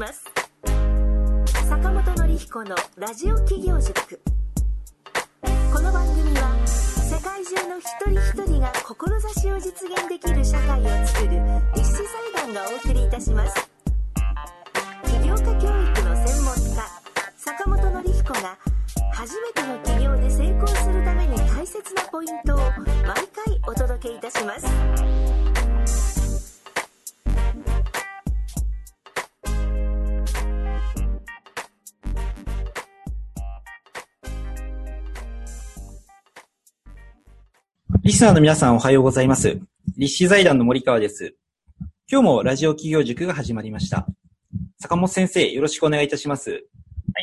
ます。坂本典彦のラジオ企業塾。この番組は世界中の一人一人が志を実現できる社会を作る立志財団がお送りいたします。起業家教育の専門家坂本典彦が初めての起業で成功するために大切なポイントを毎回お届けいたします。 リスナーの皆さんおはようございます。立志財団の森川です。今日もラジオ企業塾が始まりました。坂本先生、よろしくお願いいたします。 はい、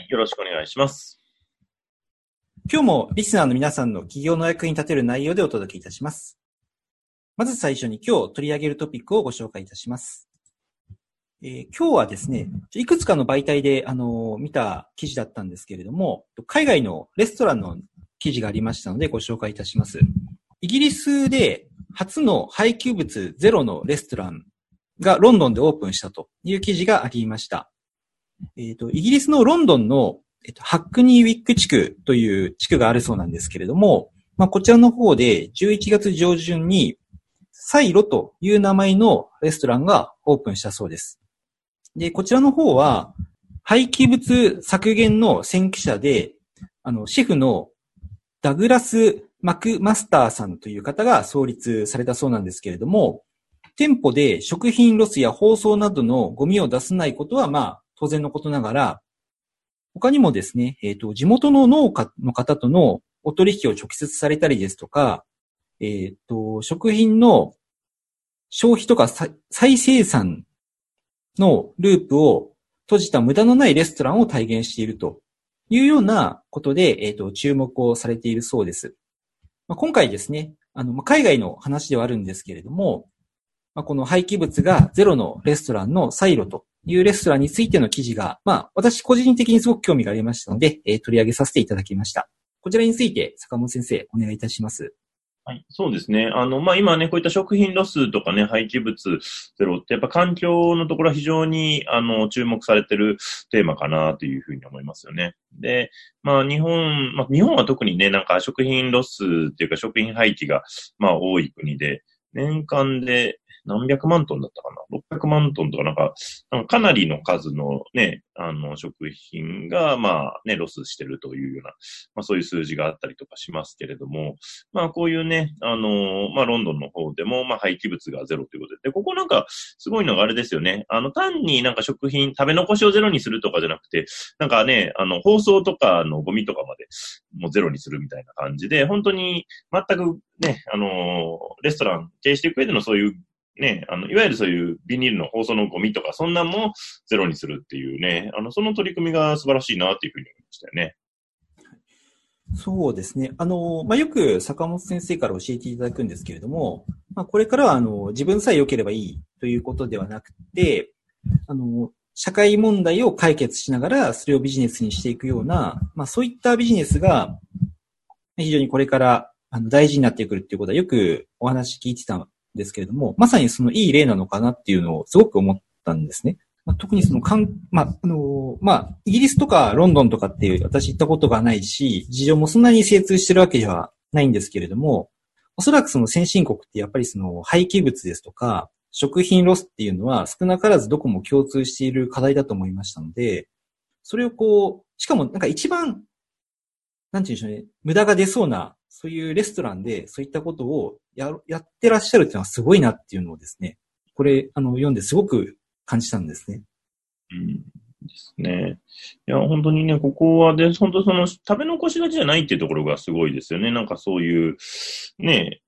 よろしくお願いします。 今日もリスナーの皆さんの起業の役に立てる内容でお届けいたします。まず最初に今日取り上げるトピックをご紹介いたします。今日はですね、いくつかの媒体で見た記事だったんですけれども、海外のレストランの記事がありましたのでご紹介いたします。イギリスで初の廃棄物ゼロのレストランがロンドンでオープンしたという記事がありました。イギリスのロンドンの、ハックニーウィック地区という地区があるそうなんですけれども、こちらの方で11月上旬にサイロという名前のレストランがオープンしたそうです。で、こちらの方は廃棄物削減の先駆者で、シェフのダグラス・マクマスターさんという方が創立されたそうなんですけれども、店舗で食品ロスや包装などのゴミを出さないことは当然のことながら、他にもですね、地元の農家の方とのお取引を直接されたりですとか、食品の消費とか再生産のループを閉じた無駄のないレストランを体現しているというようなことで、注目をされているそうです。今回ですね、海外の話ではあるんですけれども、この廃棄物がゼロのレストランのサイロというレストランについての記事が、私個人的にすごく興味がありましたので、取り上げさせていただきました。こちらについて坂本先生、お願いいたします。 はい、そうですね。今ね、こういった食品ロスとかね、廃棄物ゼロってやっぱ環境のところは非常に、注目されてるテーマかなというふうに思いますよね。で、日本は特にね、なんか食品ロスっていうか食品廃棄が、多い国で、年間で何百万トンだったかな ?600 万トンとかなんかかなりの数のね、食品が、ロスしてるというような、そういう数字があったりとかしますけれども、こういうね、ロンドンの方でも、廃棄物がゼロということで、ここなんか、すごいのがあれですよね。単になんか食品、食べ残しをゼロにするとかじゃなくて、なんかね、包装とかのゴミとかまで、もうゼロにするみたいな感じで、本当に全くね、レストラン経営していく上でのそういうね、いわゆるそういうビニールの包装のゴミとか、そんなんもゼロにするっていうね、その取り組みが素晴らしいなっていうふうに思いましたよね。 そうですね。よく坂本先生から教えていただくんですけれども、これからは自分さえ良ければいいということではなくて、社会問題を解決しながらそれをビジネスにしていくような、そういったビジネスが非常にこれから大事になってくるっていうことはよくお話聞いてたんですけれども、まさにそのいい例なのかなっていうのをすごく思ったんですね。特にそのイギリスとかロンドンとかっていう私行ったことがないし、事情もそんなに精通してるわけではないんですけれども、おそらくその先進国ってやっぱりその廃棄物ですとか、食品ロスっていうのは少なからずどこも共通している課題だと思いましたので、それをしかもなんか一番、なんていうんでしょうね、無駄が出そうな、そういうレストランでそういったことをやってらっしゃるっていうのはすごいなっていうのをですね、これ、読んですごく感じたんですね。 ですね。いや、本当にね、ここはで、本当その、食べ残しがちじゃないっていうところがすごいですよね。なんかそういう、ね、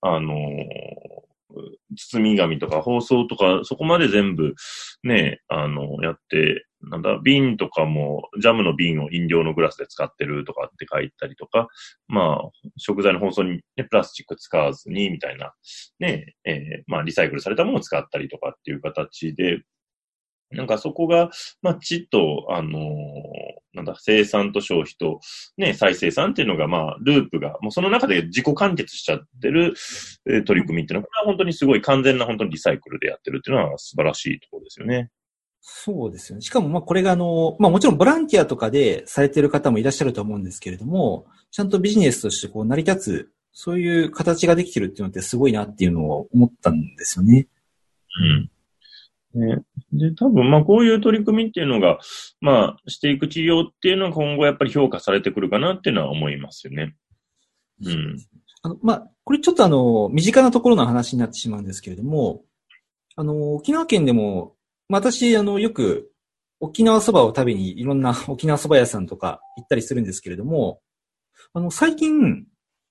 包み紙とか包装とか、そこまで全部、ね、やって、瓶とかも、ジャムの瓶を飲料のグラスで使ってるとかって書いたりとか、食材の包装に、ね、プラスチック使わずに、みたいな、ね、リサイクルされたものを使ったりとかっていう形で、なんかそこが、ちっと、生産と消費と、ね、再生産っていうのが、ループが、もうその中で自己完結しちゃってる、取り組みっていうのは、これは本当にすごい完全な本当にリサイクルでやってるっていうのは素晴らしいところですよね。 そうですよね。しかも、まあ、これがまあ、もちろんボランティアとかでされている方もいらっしゃると思うんですけれども、ちゃんとビジネスとしてこう成り立つ、そういう形ができてるっていうのってすごいなっていうのを思ったんですよね。 うん。ね、で、多分、まあ、こういう取り組みっていうのが、まあ、していく企業っていうのは今後やっぱり評価されてくるかなっていうのは思いますよね。うん。 まあ、これちょっと身近なところの話になってしまうんですけれども、沖縄県でも、まあ、私、よく沖縄そばを食べにいろんな沖縄そば屋さんとか行ったりするんですけれども、最近、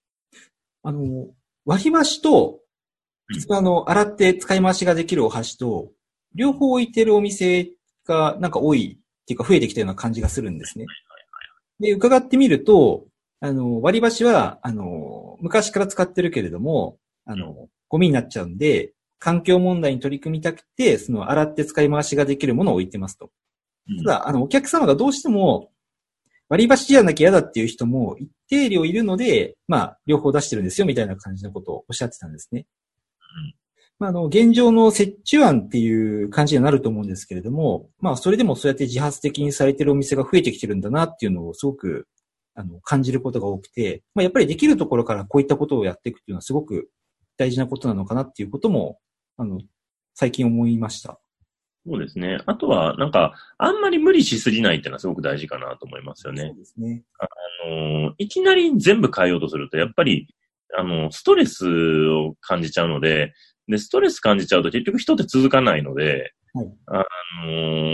割り箸と、普通洗って使い回しができるお箸と、両方置いてるお店がなんか多いっていうか増えてきたような感じがするんですね。で、伺ってみると、割り箸は、昔から使ってるけれども、ゴミになっちゃうんで、環境問題に取り組みたくて、洗って使い回しができるものを置いてますと。ただ、お客様がどうしても、割り箸じゃなきゃ嫌だっていう人も一定量いるので、まあ、両方出してるんですよ、みたいな感じのことをおっしゃってたんですね。まあ、現状の折衷案っていう感じになると思うんですけれども、まあ、それでもそうやって自発的にされてるお店が増えてきてるんだなっていうのをすごく、感じることが多くて、まあ、やっぱりできるところからこういったことをやっていくっていうのはすごく大事なことなのかなっていうことも、最近思いました。 そうですね。あとは、なんか、あんまり無理しすぎないっていうのはすごく大事かなと思いますよね。 そうですね。 いきなり全部変えようとすると、やっぱり、ストレスを感じちゃうので、で、ストレス感じちゃうと結局人って続かないので、 はい、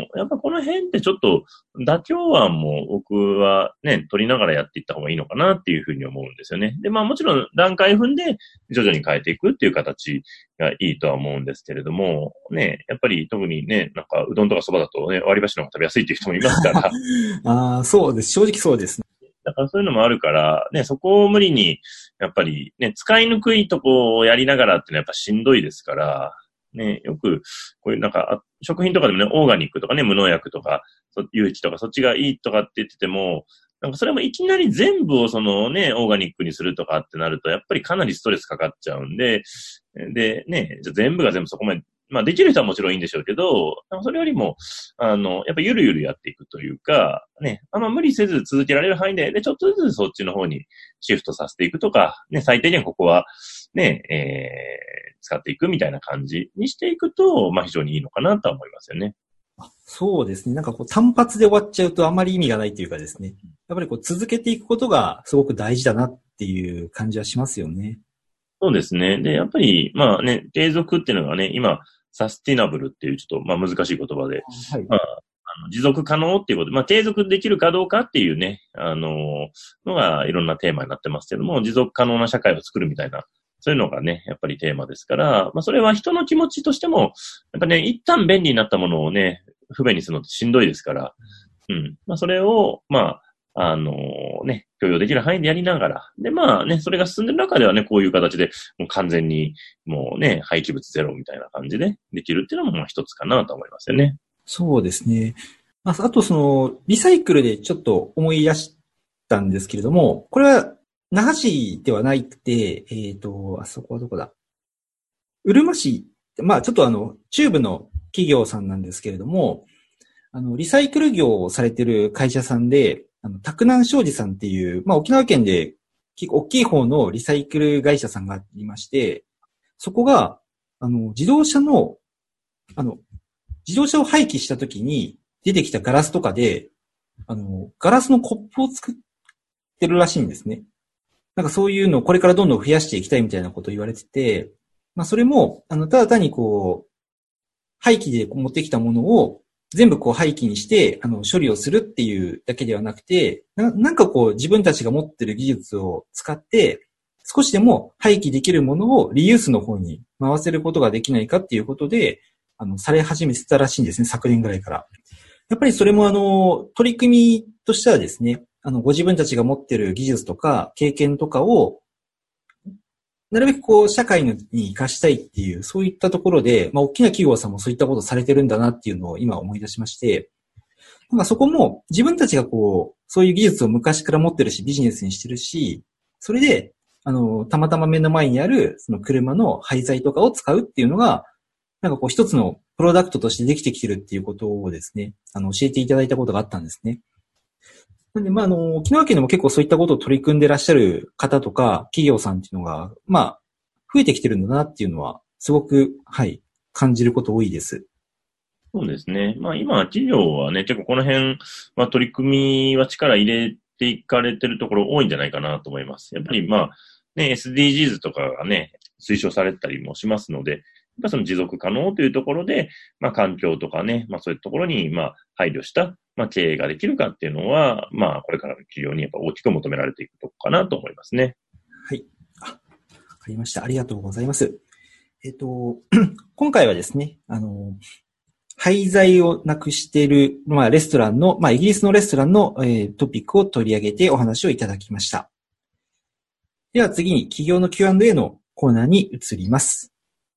やっぱこの辺ってちょっと妥協案も僕はね、取りながらやっていった方がいいのかなっていうふうに思うんですよね。で、まあもちろん段階踏んで徐々に変えていくっていう形がいいとは思うんですけれども、ね、やっぱり特にね、なんかうどんとかそばだとね、割り箸の方が食べやすいっていう人もいますから。 ああ、そうです。正直そうですね。 だからそういうのもあるから、ね、そこを無理に、やっぱりね、使いにくいとこをやりながらっていうのはやっぱしんどいですから、ね、よく、こういうなんか、食品とかでもね、オーガニックとかね、無農薬とか、有機とかそっちがいいとかって言ってても、なんかそれもいきなり全部をそのね、オーガニックにするとかってなると、やっぱりかなりストレスかかっちゃうんで、で、ね、じゃ全部が全部そこまで、まあできる人はもちろんいいんでしょうけど、それよりも、やっぱゆるゆるやっていくというか、ね、あんま無理せず続けられる範囲で、ちょっとずつそっちの方にシフトさせていくとか、ね、最低限ここは、ね、使っていくみたいな感じにしていくと、まあ非常にいいのかなとは思いますよね。 そうですね。なんか単発で終わっちゃうとあまり意味がないというかですね。やっぱり続けていくことがすごく大事だなっていう感じはしますよね。 そうですね。で、やっぱり、まあね、継続っていうのがね、今、サスティナブルっていうちょっと、まあ難しい言葉で、はい、まあ、持続可能っていうことで、まあ継続できるかどうかっていうね、のがいろんなテーマになってますけども、持続可能な社会を作るみたいな、そういうのがね、やっぱりテーマですから、まあそれは人の気持ちとしても、やっぱね、一旦便利になったものをね、不便にするのってしんどいですから、うん。まあそれを、まあ、ね、許容できる範囲でやりながら、で、まあね、それが進んでる中ではね、こういう形で、もう完全に、もうね、廃棄物ゼロみたいな感じでできるっていうのも、まあ一つかなと思いますよね。 そうですね。あとリサイクルでちょっと思い出したんですけれども、これは、那覇市ではなくて、あそこはどこだ？うるま市、まあちょっと中部の企業さんなんですけれども、リサイクル業をされてる会社さんで、拓南商事さんっていう、まあ沖縄県で結構大きい方のリサイクル会社さんがありまして、そこが、自動車を廃棄した時に出てきたガラスとかで、ガラスのコップを作ってるらしいんですね。なんかそういうのをこれからどんどん増やしていきたいみたいなことを言われてて、まあそれも、ただ単に廃棄で持ってきたものを全部廃棄にして、処理をするっていうだけではなくて、なんか自分たちが持ってる技術を使って、少しでも廃棄できるものをリユースの方に回せることができないかっていうことで、され始めてたらしいんですね、昨年ぐらいから。やっぱりそれも取り組みとしてはですね、ご自分たちが持ってる技術とか経験とかを、なるべく社会に活かしたいっていう、そういったところで、まあ、大きな企業さんもそういったことをされてるんだなっていうのを今思い出しまして、なんかそこも自分たちがそういう技術を昔から持ってるし、ビジネスにしてるし、それで、たまたま目の前にある、その車の廃材とかを使うっていうのが、 なんかこう一つのプロダクトとしてできてきてるっていうことをですね、教えていただいたことがあったんですね。なんで、沖縄県でも結構そういったことを取り組んでらっしゃる方とか、企業さんっていうのが、増えてきてるんだなっていうのは、すごく、はい、感じること多いです。 そうですね。今、企業はね、結構この辺取り組みは力入れていかれてるところ多いんじゃないかなと思います。やっぱりSDGs とかがね、推奨されたりもしますので、やっぱその持続可能というところで、環境とかね、そういうところに、配慮した、経営ができるかっていうのは、これからの企業にやっぱ大きく求められていくとこかなと思いますね。 はい。わかりました。ありがとうございます。今回はですね、廃材をなくしている、レストランの、イギリスのレストランの、トピックを取り上げてお話をいただきました。では次に企業の Q&A のコーナーに移ります。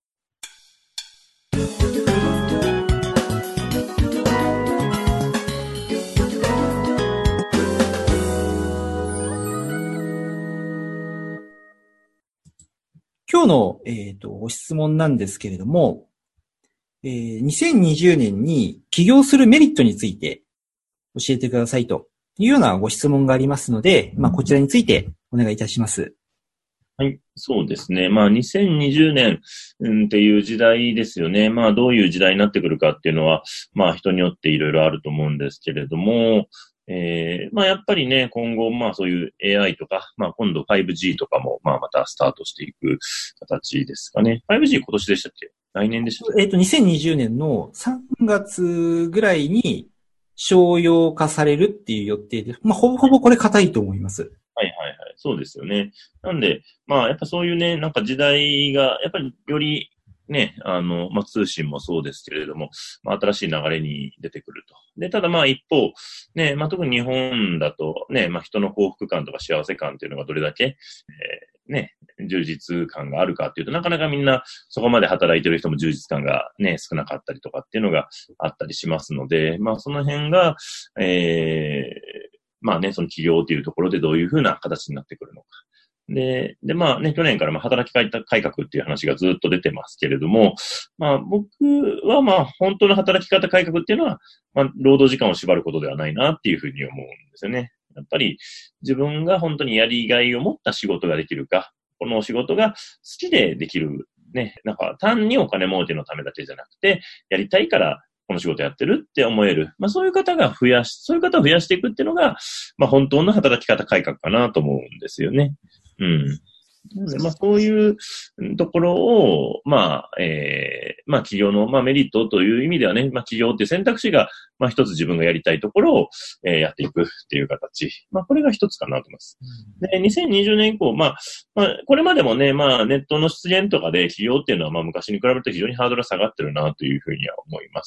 今日の、ご質問なんですけれども、2020年に起業するメリットについて教えてくださいというようなご質問がありますので、こちらについてお願いいたします。 はい、そうですね。2020年、っていう時代ですよね。どういう時代になってくるかっていうのは、人によっていろいろあると思うんですけれども、やっぱりね、今後、そういう AI とか、今度 5G とかも、またスタートしていく形ですかね。5G 今年でしたっけ？来年でしたっけ ？2020年の3月ぐらいに商用化されるっていう予定で、ほぼほぼこれ固いと思います。 はいはいはい。そうですよね。なんで、やっぱそういうね、なんか時代が、やっぱりよりね、通信もそうですけれども、新しい流れに出てくると。で、ただ一方、ね、特に日本だとね、人の幸福感とか幸せ感っていうのがどれだけ、ね、充実感があるかっていうと、なかなかみんなそこまで働いてる人も充実感がね、少なかったりとかっていうのがあったりしますので、その辺が、その企業というところでどういうふうな形になってくるのか。で、去年から働き改革っていう話がずっと出てますけれども、僕は本当の働き方改革っていうのは、労働時間を縛ることではないなっていうふうに思うんですよね。やっぱり自分が本当にやりがいを持った仕事ができるか、このお仕事が好きでできる、ね、なんか単にお金儲けのためだけじゃなくて、やりたいからこの仕事やってるって思える。そういう方を増やしていくっていうのが、本当の働き方改革かなと思うんですよね。うん。そういうところを、企業の、メリットという意味ではね、企業っていう選択肢が、一つ自分がやりたいところを、やっていくっていう形。これが一つかなと思います。で、2020年以降、これまでもね、ネットの出現とかで企業っていうのは、昔に比べると非常にハードルが下がってるなというふうには思います。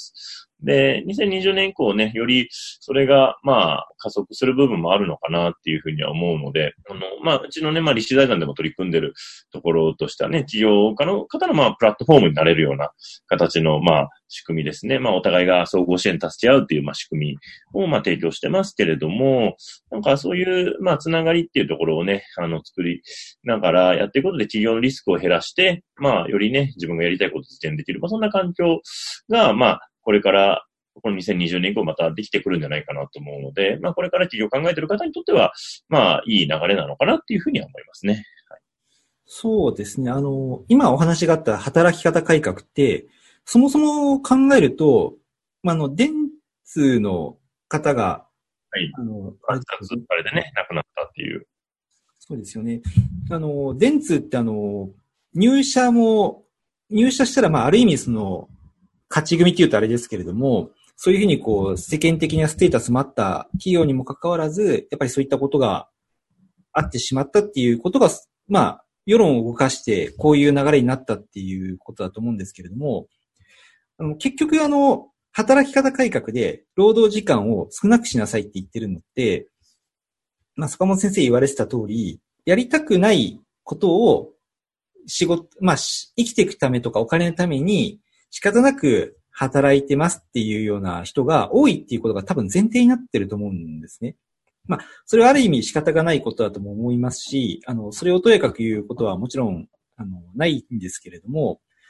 で、2020年以降ね、よりそれが、加速する部分もあるのかなっていうふうには思うので、うちのね、立志財団でも取り組んでるところとしてはね、起業家の方のプラットフォームになれるような形の仕組みですね。お互いが総合支援助け合うっていう仕組みを提供してますけれども、なんかそういうつながりっていうところをね、作りながらやっていくことで企業のリスクを減らして、よりね、自分がやりたいことを実現できる。そんな環境がこれからこの2020年以降またできてくるんじゃないかなと思うので、これから企業を考えている方にとっては、いい流れなのかなっていうふうには思いますね。はい、 そうですね。今お話があった働き方改革って、そもそも考えると、電通の方が、 はい。あれでね、亡くなったっていう。 そうですよね。電通って入社したらある意味勝ち組って言うとあれですけれども、そういうふうに世間的なステータスもあった企業にもかかわらず、やっぱりそういったことがあってしまったっていうことが、世論を動かしてこういう流れになったっていうことだと思うんですけれども、結局働き方改革で労働時間を少なくしなさいって言ってるのって、坂本先生言われてた通り、やりたくないことを生きていくためとかお金のために仕方なく働いてますっていうような人が多いっていうことが多分前提になってると思うんですね。それはある意味仕方がないことだとも思いますし、それをとやかく言うことはもちろん、ないんですけれども、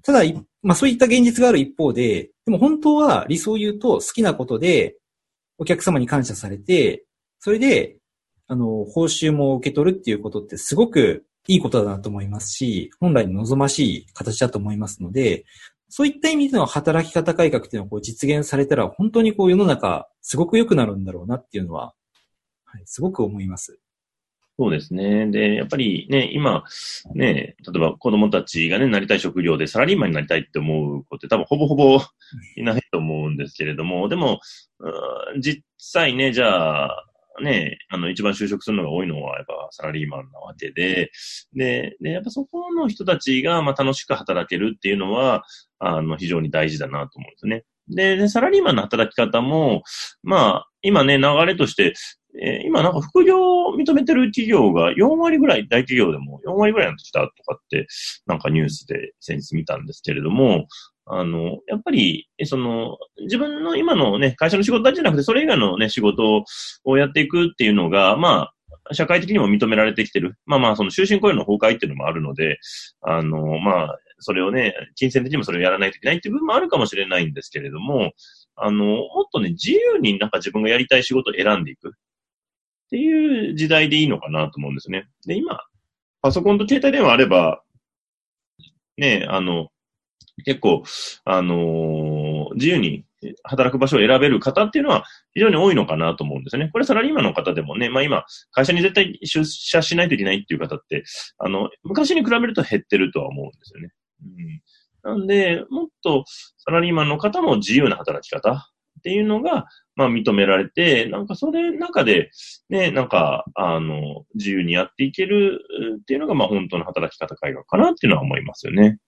ただ、まあそういった現実がある一方で、でも本当は理想を言うと好きなことでお客様に感謝されて、それで、報酬も受け取るっていうことってすごくいいことだなと思いますし、本来の望ましい形だと思いますので、そういった意味での働き方改革っていうのをこう実現されたら本当にこう世の中すごく良くなるんだろうなっていうのは、はい、すごく思います。 そうですね。で、やっぱりね、今、ね、例えば子供たちがね、なりたい職業でサラリーマンになりたいって思う子って多分ほぼほぼいないと思うんですけれども、でも、実際ね、じゃあ、ね、一番就職するのが多いのはやっぱサラリーマンなわけで、で、やっぱそこの人たちがまあ楽しく働けるっていうのは、非常に大事だなと思うんですね。で、サラリーマンの働き方も、まあ、今ね、流れとして、今なんか副業を認めてる企業が4割ぐらい、大企業でも4割ぐらいになってきたとかって、なんかニュースで先日見たんですけれども、やっぱり、自分の今のね、会社の仕事だけじゃなくて、それ以外のね、仕事をやっていくっていうのが、まあ、社会的にも認められてきてる。まあまあ、その終身雇用の崩壊っていうのもあるので、まあ、それをね、金銭的にもそれをやらないといけないっていう部分もあるかもしれないんですけれども、もっとね、自由になんか自分がやりたい仕事を選んでいくっていう時代でいいのかなと思うんですね。で、今、パソコンと携帯電話あれば、ね、結構、自由に働く場所を選べる方っていうのは非常に多いのかなと思うんですね。これサラリーマンの方でもね、まあ今、会社に絶対出社しないといけないっていう方って、昔に比べると減ってるとは思うんですよね。なんで、もっとサラリーマンの方も自由な働き方っていうのが、まあ認められて、なんかそれ中で、ね、なんか、自由にやっていけるっていうのが、まあ本当の働き方改革かなっていうのは思いますよね。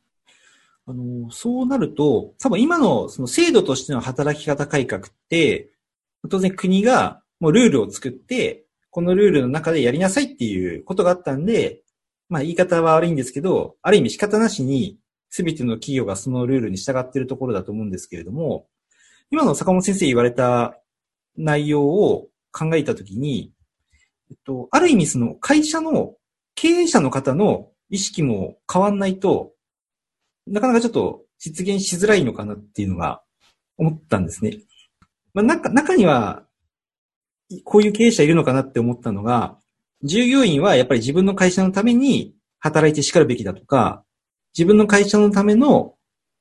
そうなると、多分今のその制度としての働き方改革って、当然国がもうルールを作って、このルールの中でやりなさいっていうことがあったんで、まあ言い方は悪いんですけど、ある意味仕方なしに全ての企業がそのルールに従っているところだと思うんですけれども、今の坂本先生言われた内容を考えたときに、ある意味その会社の経営者の方の意識も変わんないと、なかなかちょっと実現しづらいのかなっていうのが思ったんですね。まあ、中には、こういう経営者いるのかなって思ったのが、従業員はやっぱり自分の会社のために働いて叱るべきだとか、自分の会社のための、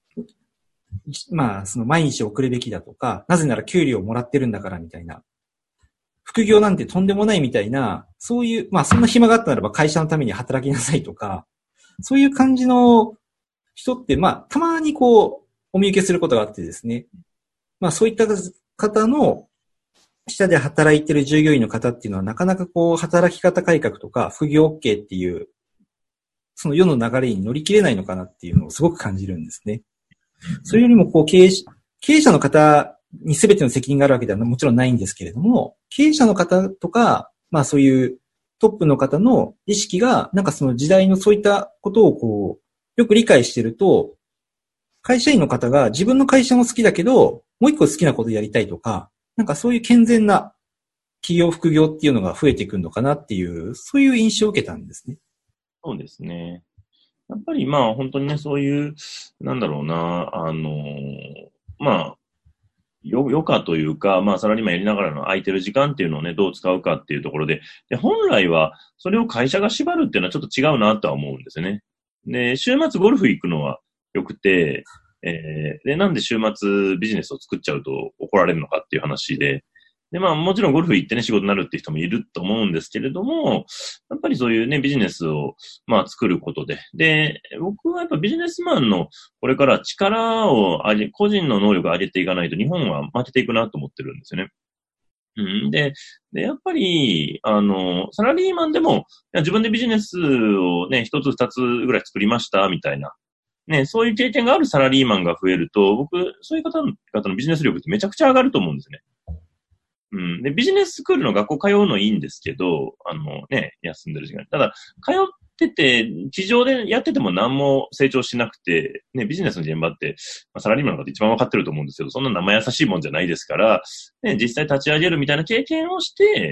まあ、その毎日送るべきだとか、なぜなら給料をもらってるんだからみたいな。副業なんてとんでもないみたいな、そういう、まあそんな暇があったならば会社のために働きなさいとか、そういう感じの人って、まあ、たまにこう、お見受けすることがあってですね。まあ、そういった方の下で働いてる従業員の方っていうのは、なかなかこう、働き方改革とか、副業 OK っていう、その世の流れに乗り切れないのかなっていうのをすごく感じるんですね。それよりも、こう、経営者の方に全ての責任があるわけではもちろんないんですけれども、経営者の方とか、まあそういうトップの方の意識が、なんかその時代のそういったことをこう、よく理解してると、会社員の方が自分の会社も好きだけど、もう一個好きなことやりたいとか、なんかそういう健全な企業副業っていうのが増えてくるのかなっていう、そういう印象を受けたんですね。 そうですね。やっぱりまあ本当にね、そういう、なんだろうな、まあ、余暇というか、まあサラリーマンやりながらの空いてる時間っていうのをね、どう使うかっていうところで、本来はそれを会社が縛るっていうのはちょっと違うなとは思うんですよね。で、週末ゴルフ行くのは良くて、で、なんで週末ビジネスを作っちゃうと怒られるのかっていう話で、で、まあもちろんゴルフ行ってね、仕事になるっていう人もいると思うんですけれども、やっぱりそういうね、ビジネスをまあ作ることで、で、僕はやっぱビジネスマンのこれから力を個人の能力を上げていかないと日本は負けていくなと思ってるんですよね。で、やっぱり、サラリーマンでも、自分でビジネスをね、一つ二つぐらい作りました、みたいな。ね、そういう経験があるサラリーマンが増えると、僕、そういう方のビジネス力ってめちゃくちゃ上がると思うんですね。で、ビジネススクールの学校通うのいいんですけど、ね、休んでる時間。ただ、通ってて、地上でやってても何も成長しなくて、ね、ビジネスの現場って、サラリーマンの方一番わかってると思うんですけど、そんな生優しいもんじゃないですから、ね、実際立ち上げるみたいな経験をして、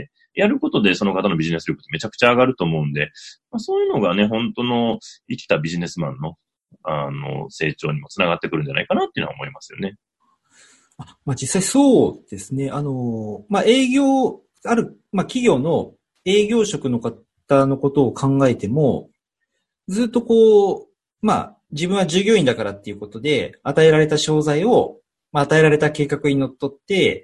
やることでその方のビジネス力ってめちゃくちゃ上がると思うんで、そういうのがね、本当の生きたビジネスマンの、 成長にもつながってくるんじゃないかなっていうのは思いますよね。 実際そうですね。営業、企業の営業職の方のことを考えても、ずっと自分は従業員だからっていうことで、与えられた商材を、与えられた計画にのっとって、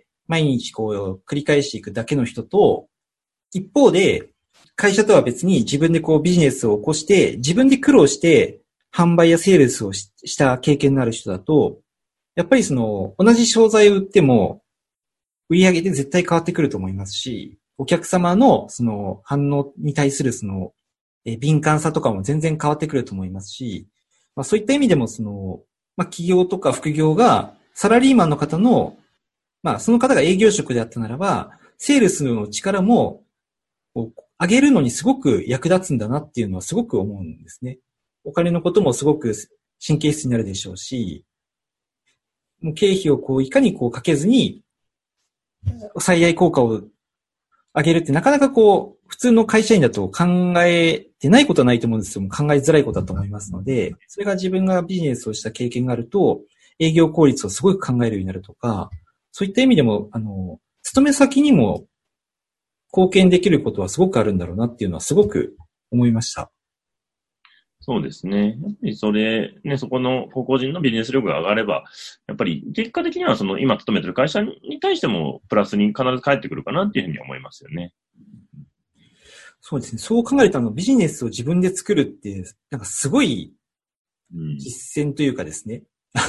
毎日繰り返していくだけの人と、一方で、会社とは別に自分でビジネスを起こして、自分で苦労して、販売やセールスをした経験のある人だと、やっぱり同じ商材を売っても、売り上げで絶対変わってくると思いますし、お客様の反応に対する敏感さとかも全然変わってくると思いますし、そういった意味でも企業とか副業がサラリーマンの方の、その方が営業職であったならば、セールスの力も上げるのにすごく役立つんだなっていうのはすごく思うんですね。お金のこともすごく神経質になるでしょうし、もう経費をいかにかけずに最大効果を上げるってなかなか普通の会社員だと考えてないことはないと思うんですよ。考えづらいことだと思いますので、それが自分がビジネスをした経験があると、営業効率をすごく考えるようになるとか、そういった意味でも、勤め先にも貢献できることはすごくあるんだろうなっていうのはすごく思いました。 そうですね。やっぱりそこの個々人のビジネス力が上がれば、やっぱり結果的には今勤めてる会社に対してもプラスに必ず返ってくるかなっていうふうに思いますよね。 そうですね。そう考えるとビジネスを自分で作るって、なんかすごい実践というかですね。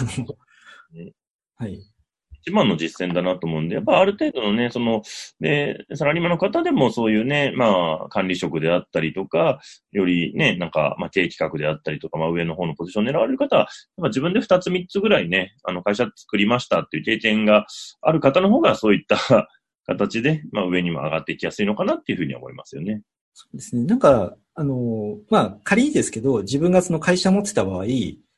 はい。 一番の実践だなと思うんで、やっぱある程度のね、サラリーマンの方でもそういうね、管理職であったりとか、よりね、経営企画であったりとか、上の方のポジションを狙われる方は、自分で2つ3つぐらいね、会社作りましたっていう経験がある方の方がそういった形で、上にも上がっていきやすいのかなっていうふうに思いますよね。 そうですね。仮にですけど、自分が会社を持ってた場合、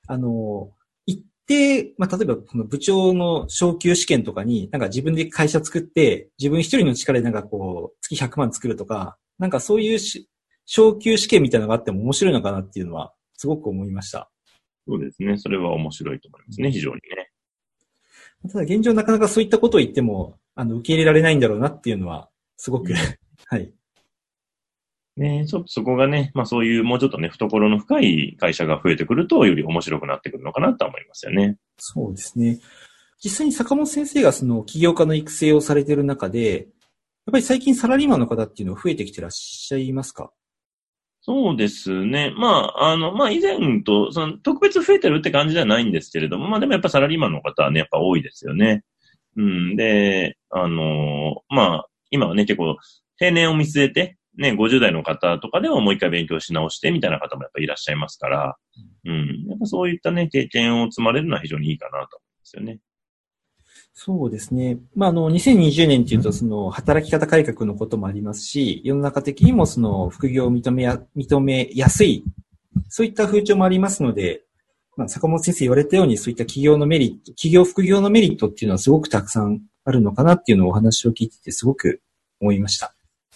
例えばこの部長の昇給試験とかに自分で会社作って自分一人の力で月100万作るとかそういう昇給試験みたいなのがあっても面白いのかなっていうのはすごく思いました。 そうですね。それは面白いと思いますね。非常にね。 ただ現状なかなかそういったことを言っても受け入れられないんだろうなっていうのはすごく、はい。 ね、ちょっとそこがね、そういうもうちょっとね、懐の深い会社が増えてくると、より面白くなってくるのかなと思いますよね。 そうですね。実際に坂本先生が起業家の育成をされている中で、やっぱり最近サラリーマンの方っていうのは増えてきてらっしゃいますか？ そうですね。以前と、特別増えてるって感じではないんですけれども、でもやっぱサラリーマンの方はね、やっぱ多いですよね。で、今はね、結構、定年を見据えて、ね、50代の方とかでももう一回勉強し直してみたいな方もやっぱいらっしゃいますから、やっぱそういったね、経験を積まれるのは非常にいいかなと思うんですよね。 そうですね。2020年っていうと、働き方改革のこともありますし、世の中的にも副業を認めやすい、そういった風潮もありますので、坂本先生言われたようにそういった企業副業のメリットっていうのはすごくたくさんあるのかなっていうのをお話を聞いててすごく思いました。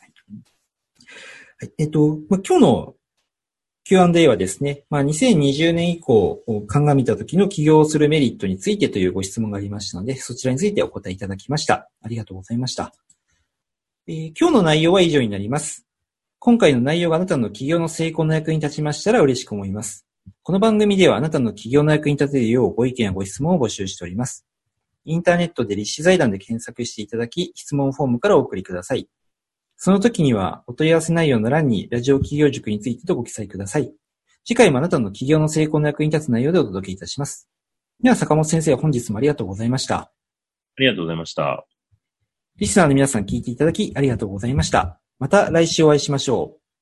今日の Q&A はですね、2020年以降を鑑みた時の起業をするメリットについてというご質問がありましたので、そちらについてお答えいただきました。ありがとうございました。今日の内容は以上になります。今回の内容があなたの起業の成功の役に立ちましたら嬉しく思います。この番組ではあなたの起業の役に立てるようご意見やご質問を募集しております。インターネットで立志財団で検索していただき、質問フォームからお送りください。その時には、お問い合わせ内容の欄にラジオ企業塾についてとご記載ください。次回もあなたの起業の成功の役に立つ内容でお届けいたします。では、坂本先生、本日もありがとうございました。 ありがとうございました。 リスナーの皆さん聞いていただきありがとうございました。また来週お会いしましょう。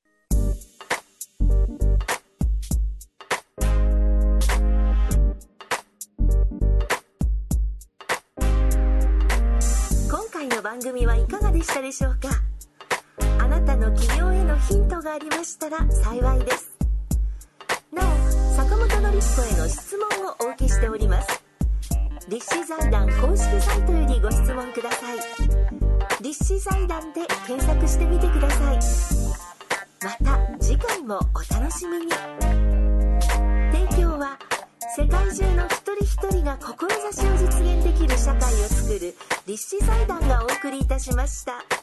今回の番組はいかがでしたでしょうか？あなたの起業へのヒントがありましたら幸いです。なお、坂本典彦への質問をお受けしております。立志財団公式サイトよりご質問ください。立志財団で検索してみてください。また次回もお楽しみに。提供は世界中の一人一人が志を実現できる社会を作る立志財団がお送りいたしました。